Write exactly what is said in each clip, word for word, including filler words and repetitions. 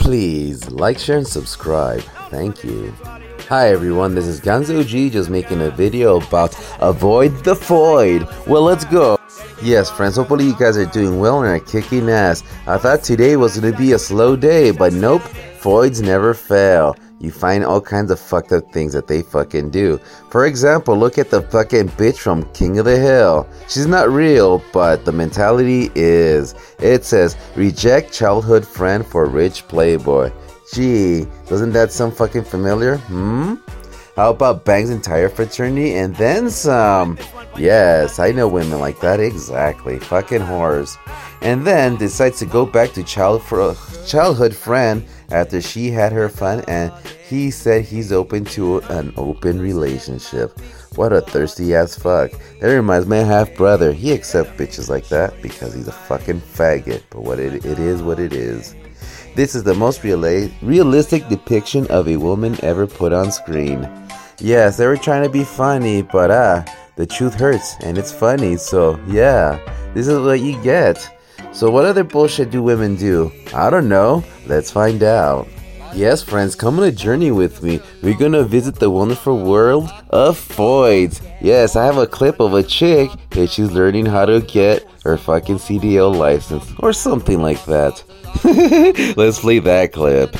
Please like, share, and subscribe. Thank you. Hi everyone, this is Gonzo G just making a video about avoid the void. Well, let's go. Yes, friends, hopefully you guys are doing well and are kicking ass. I thought today was going to be a slow day, but nope, voids never fail. You find all kinds of fucked up things that they fucking do. For example, look at the fucking bitch from King of the Hill. She's not real, but the mentality is. It says, reject childhood friend for rich playboy. Gee, doesn't that sound fucking familiar? Hmm? How about bangs entire fraternity and then some? Yes, I know women like that, exactly. Fucking whores. And then decides to go back to child fr- childhood friend after she had her fun and he said he's open to an open relationship. What a thirsty ass fuck. That reminds me of half brother. He accepts bitches like that because he's a fucking faggot. But what it, it is what it is. This is the most reala- realistic depiction of a woman ever put on screen. Yes, they were trying to be funny, but ah, the truth hurts and it's funny, so yeah, this is what you get. So what other bullshit do women do? I don't know, let's find out. Yes, friends, come on a journey with me. We're gonna visit the wonderful world of voids. Yes, I have a clip of a chick that she's learning how to get her fucking C D L license or something like that. Let's play that clip.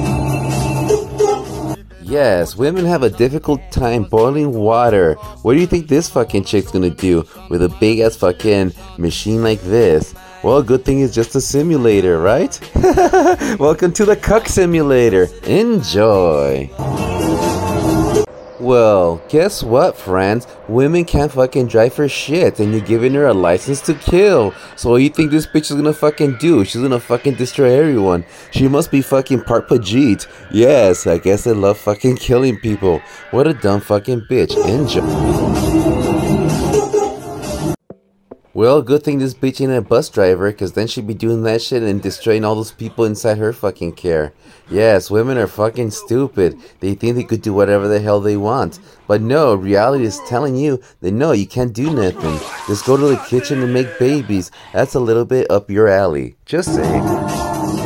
Yes, women have a difficult time boiling water. What do you think this fucking chick's gonna do with a big ass fucking machine like this? Well, good thing it's just a simulator, right? Welcome to the cuck simulator. Enjoy. Well, guess what, friends? Women can't fucking drive for shit, and you're giving her a license to kill. So what do you think this bitch is gonna fucking do? She's gonna fucking destroy everyone. She must be fucking part Pajit. Yes, I guess I love fucking killing people. What a dumb fucking bitch. Enjoy. Well, good thing this bitch ain't a bus driver, cause then she'd be doing that shit and destroying all those people inside her fucking care. Yes, women are fucking stupid. They think they could do whatever the hell they want. But no, reality is telling you that no, you can't do nothing. Just go to the kitchen and make babies. That's a little bit up your alley. Just saying.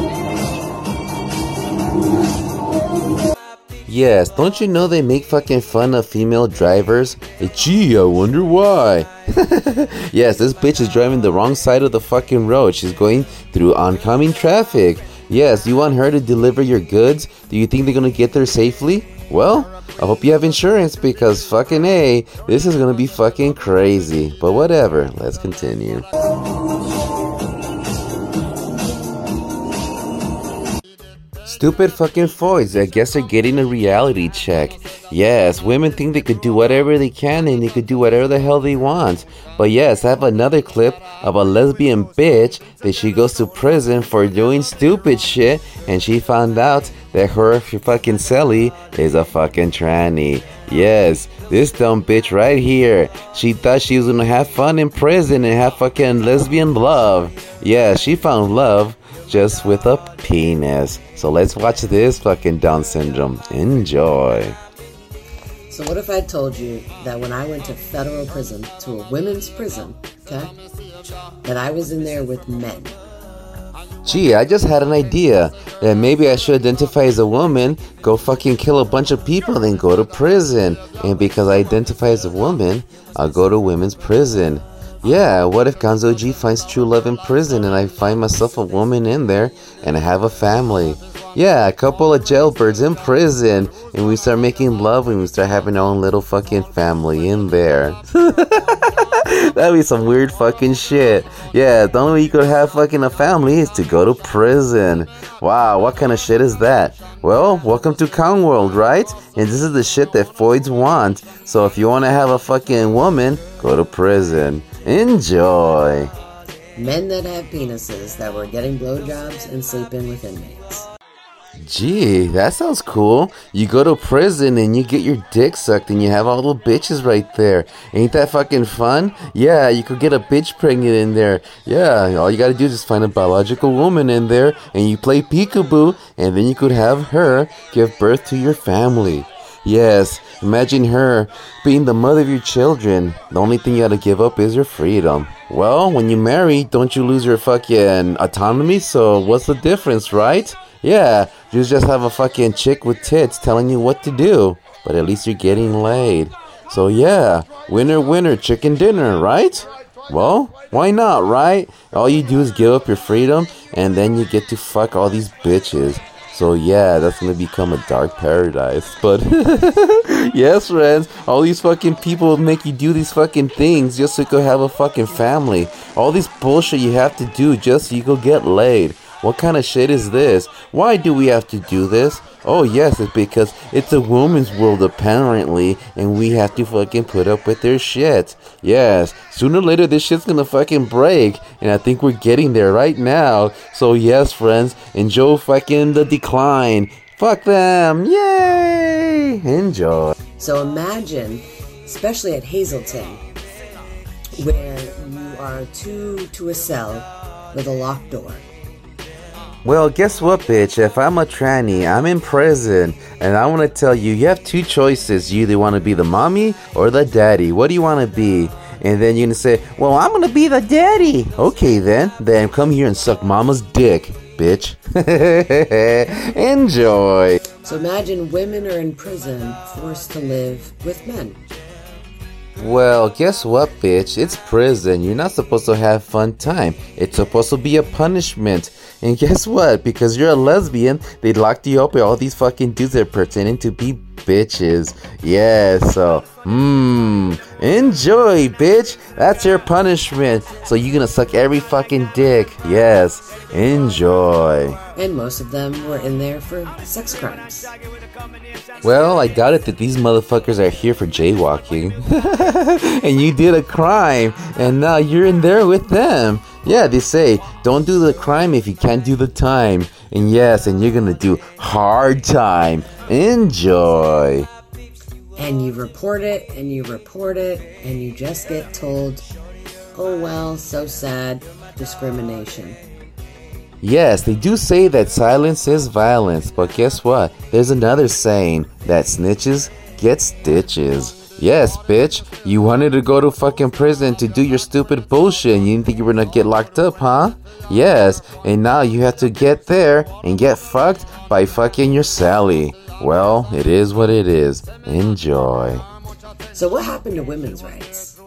Yes, don't you know they make fucking fun of female drivers? Hey, gee, I wonder why. Yes, this bitch is driving the wrong side of the fucking road. She's going through oncoming traffic. Yes, you want her to deliver your goods? Do you think they're gonna get there safely? Well, I hope you have insurance because fucking A, this is gonna be fucking crazy. But whatever, let's continue. Stupid fucking voids. I guess they're getting a reality check. Yes, women think they could do whatever they can and they could do whatever the hell they want. But yes, I have another clip of a lesbian bitch that she goes to prison for doing stupid shit and she found out that her fucking celly is a fucking tranny. Yes, this dumb bitch right here. She thought she was gonna have fun in prison and have fucking lesbian love. Yeah, she found love just with a penis. So let's watch this fucking Down syndrome. Enjoy. So what if I told you that when I went to federal prison, to a women's prison, okay, that I was in there with men? Gee, I just had an idea that maybe I should identify as a woman, go fucking kill a bunch of people, then go to prison. And because I identify as a woman, I'll go to women's prison. Yeah, what if Gonzo G finds true love in prison and I find myself a woman in there and I have a family? Yeah, a couple of jailbirds in prison and we start making love and we start having our own little fucking family in there. That'd be some weird fucking shit. Yeah, the only way you could have fucking a family is to go to prison. Wow, what kind of shit is that? Well, welcome to Kong World, right? And this is the shit that voids want. So if you want to have a fucking woman, go to prison. Enjoy. Men that have penises that were getting blowjobs and sleeping with inmates. Gee, that sounds cool. You go to prison and you get your dick sucked and you have all the bitches right there. Ain't that fucking fun? Yeah, you could get a bitch pregnant in there. Yeah, all you gotta do is just find a biological woman in there and you play peekaboo and then you could have her give birth to your family. Yes, imagine her being the mother of your children. The only thing you gotta give up is your freedom. Well, when you marry, don't you lose your fucking autonomy? So what's the difference, right? Yeah, you just have a fucking chick with tits telling you what to do. But at least you're getting laid. So yeah, winner, winner, chicken dinner, right? Well, why not, right? All you do is give up your freedom, and then you get to fuck all these bitches. So yeah, that's gonna become a dark paradise. But yes, friends, all these fucking people make you do these fucking things just so you could have a fucking family. All this bullshit you have to do just so you could get laid. What kind of shit is this? Why do we have to do this? Oh yes, it's because it's a woman's world apparently, and we have to fucking put up with their shit. Yes, sooner or later this shit's gonna fucking break, and I think we're getting there right now. So yes, friends, enjoy fucking the decline. Fuck them, yay! Enjoy. So imagine, especially at Hazleton, where you are two to a cell with a locked door. Well, guess what, bitch? If I'm a tranny, I'm in prison, and I want to tell you, you have two choices. You either want to be the mommy or the daddy. What do you want to be? And then you're going to say, well, I'm going to be the daddy. Okay, then. Then come here and suck mama's dick, bitch. Enjoy. So imagine women are in prison, forced to live with men. Well, guess what, bitch? It's prison. You're not supposed to have fun time. It's supposed to be a punishment. And guess what? Because you're a lesbian, they locked you up with all these fucking dudes that are pretending to be bitches. Yeah, so, mmm, enjoy, bitch. That's your punishment. So you're gonna suck every fucking dick. Yes, enjoy. And most of them were in there for sex crimes. Well, I doubt it that these motherfuckers are here for jaywalking. And you did a crime, and now you're in there with them. Yeah, they say, don't do the crime if you can't do the time. And yes, and you're gonna do hard time. Enjoy. And you report it, and you report it, and you just get told, oh well, so sad, discrimination. Yes, they do say that silence is violence, but guess what? There's another saying, that snitches get stitches. Yes, bitch, you wanted to go to fucking prison to do your stupid bullshit and you didn't think you were gonna get locked up, huh? Yes, and now you have to get there and get fucked by fucking your Sally. Well, it is what it is. Enjoy. So what happened to women's rights?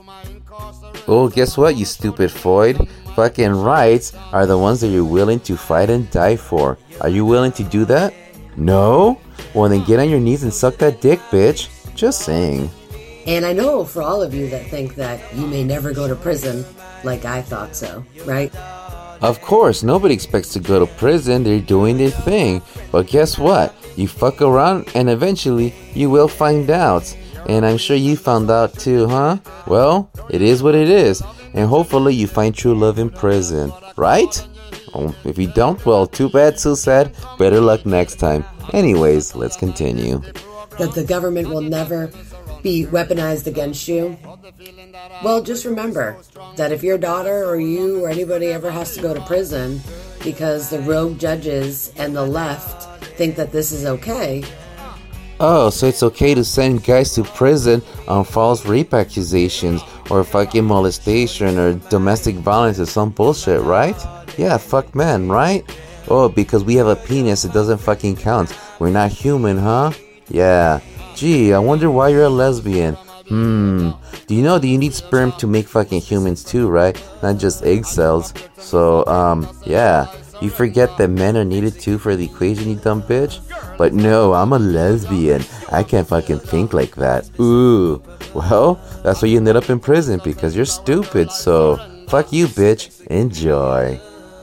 Oh, guess what, you stupid Floyd? Fucking rights are the ones that you're willing to fight and die for. Are you willing to do that? No? Well, then get on your knees and suck that dick, bitch. Just saying. And I know for all of you that think that you may never go to prison, like I thought so, right? Of course, nobody expects to go to prison. They're doing their thing. But guess what? You fuck around and eventually you will find out. And I'm sure you found out too, huh? Well, it is what it is. And hopefully you find true love in prison, right? Oh, if you don't, well, too bad, too sad. Better luck next time. Anyways, let's continue. That the government will never be weaponized against you? Well, just remember that if your daughter or you or anybody ever has to go to prison because the rogue judges and the left think that this is okay. Oh, so it's okay to send guys to prison on false rape accusations or fucking molestation or domestic violence or some bullshit, right? Yeah, fuck men, right? Oh, because we have a penis, it doesn't fucking count. We're not human, huh? Yeah. Gee, I wonder why you're a lesbian. Hmm. Do you know that you need sperm to make fucking humans too, right? Not just egg cells. So, um, yeah. You forget that men are needed too for the equation, you dumb bitch? But no, I'm a lesbian. I can't fucking think like that. Ooh. Well, that's why you ended up in prison, because you're stupid, so fuck you, bitch. Enjoy.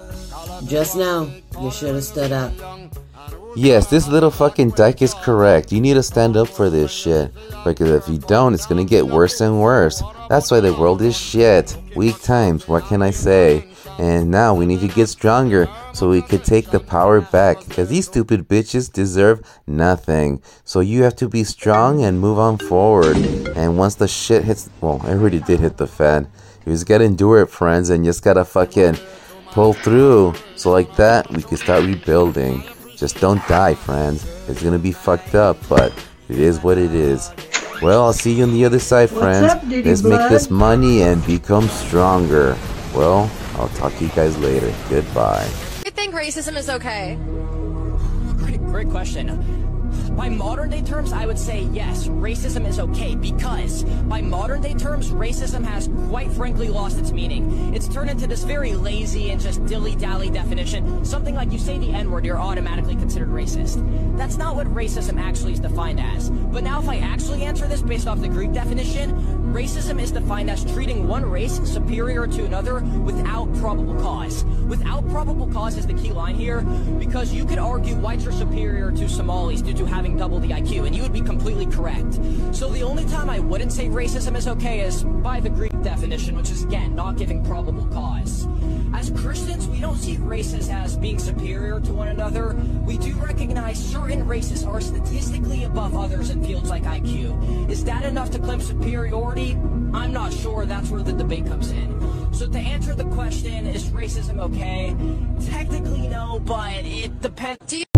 Just now, you should have stood up. Yes, this little fucking dyke is correct. You need to stand up for this shit. Because if you don't, it's gonna get worse and worse. That's why the world is shit. Weak times, what can I say? And now we need to get stronger so we could take the power back. Because these stupid bitches deserve nothing. So you have to be strong and move on forward. And once the shit hits... Well, I already did hit the fan. You just gotta endure it, friends. And you just gotta fucking pull through. So like that, we can start rebuilding. Just don't die, friends. It's gonna be fucked up, but it is what it is. Well, I'll see you on the other side, friends. Up, Let's blood? make this money and become stronger. Well, I'll talk to you guys later. Goodbye. You think racism is okay? great question. By modern day terms, I would say yes, racism is okay, because by modern day terms, racism has quite frankly lost its meaning. It's turned into this very lazy and just dilly-dally definition, something like you say the N-word, you're automatically considered racist. That's not what racism actually is defined as. But now if I actually answer this based off the Greek definition, racism is defined as treating one race superior to another without probable cause. Without probable cause is the key line here, because you could argue whites are superior to Somalis due to having double the I Q, and you would be completely correct. So the only time I wouldn't say racism is okay is by the Greek definition, which is, again, not giving probable cause. As Christians, we don't see races as being superior to one another. We do recognize certain races are statistically above others in fields like I Q. Is that enough to claim superiority? I'm not sure. That's where the debate comes in. So to answer the question, is racism okay? Technically no, but it depends.